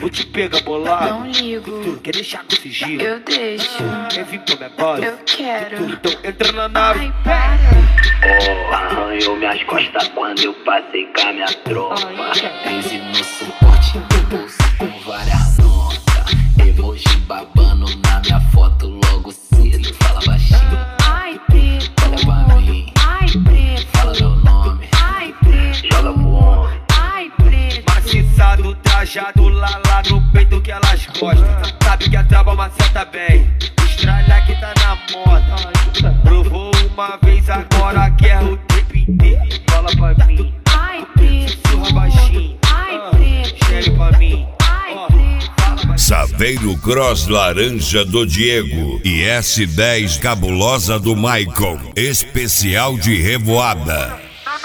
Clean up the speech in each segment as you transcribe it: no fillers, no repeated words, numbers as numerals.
vou te pegar bolado. Não ligo. Tu quer deixar com sigilo? Eu deixo. Quer vir pra minha base? Eu quero. Então entra na nave. Ai, para. Arranhou minhas costas quando eu passei com a minha tropa. 15 no suporte, no bolso com várias notas. Emoji babando na minha foto logo cedo. Fala baixinho. Ai, preto. Olha pra mim. Ai, preto. Fala meu nome. Ai, preto. Joga pro homem. Ai, preto. Maciçado, trajado lá no peito que elas gostam. Sabe que a trava maceta bem. Estralha que tá na moda. Provou uma vez, agora quer o tempo inteiro. Fala pra mim. Ai, preto. Surra baixinho. Ai, preto. Chega pra mim. Ai, preto. Fala baixinho. Saveiro Cross Laranja do Diego e S10 Cabulosa do Maicon. Especial de revoada.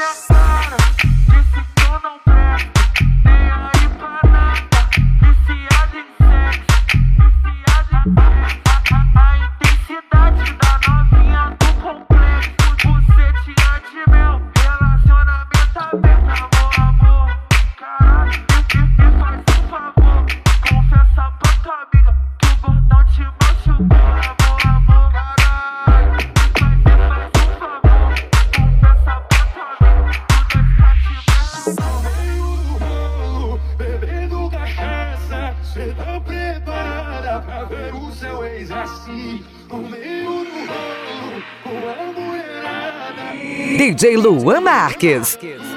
Cê tá preparada pra ver o seu ex assim, no meio do rolo, com a mulherada. DJ Luan Marques.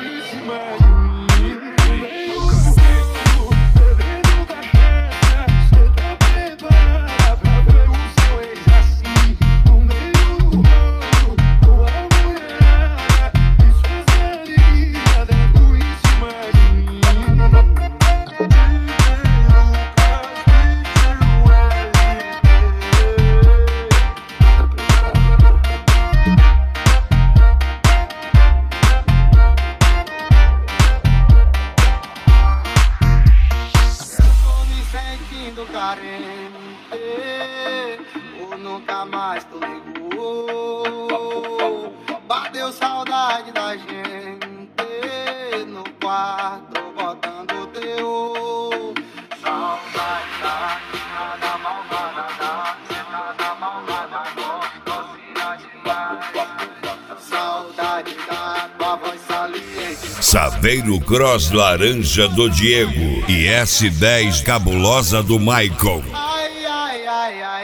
Ou nunca mais tu ligou. Bateu saudade da gente no quarto, botando teu. Saudade da nada malvada, nada malvada, docinha demais. Saudade da tua voz saliente. Saveiro Cross Laranja do Diego e S10 Cabulosa do Maicon. Ai, ai, ai, ai.